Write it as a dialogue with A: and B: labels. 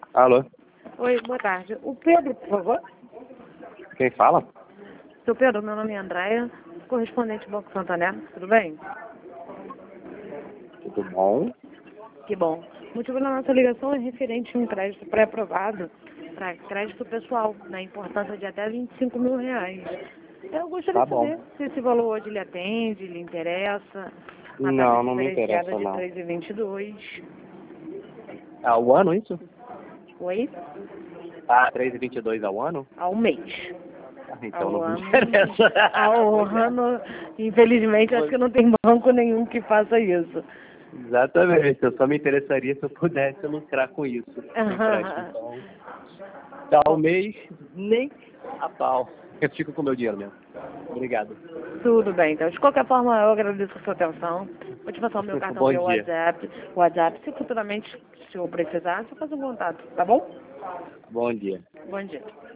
A: Alô?
B: Oi, boa tarde. O Pedro, por favor.
A: Quem fala?
B: Seu Pedro, meu nome é Andréia, correspondente do Banco Santander. Tudo bem?
A: Tudo bom?
B: Que bom. O motivo da nossa ligação é referente a um crédito pré-aprovado para crédito pessoal, na importância de até R$ 25 mil. Eu gostaria
A: Tá
B: de
A: bom.
B: saber se esse valor hoje lhe atende, lhe interessa. Uma taxa
A: Não, não me
B: diferenciada
A: interessa,
B: de
A: não.
B: 3,22.
A: Ao ano isso?
B: Oi?
A: Ah, 3,22 ao ano?
B: Ao mês.
A: Então
B: Ao
A: não me
B: ano.
A: interessa.
B: Ao ano, infelizmente, acho que não tem banco nenhum que faça isso.
A: Exatamente, eu só me interessaria se eu pudesse lucrar com isso. Com empréstimo. Então, ao mês, nem a pau. Eu fico com o meu dinheiro mesmo. Obrigado.
B: Tudo bem, então. De qualquer forma, eu agradeço a sua atenção. Vou te passar o meu cartão
A: Bom
B: via
A: dia.
B: WhatsApp. Se futuramente, se eu precisar, você faz um contato, tá bom?
A: Bom dia.
B: Bom dia.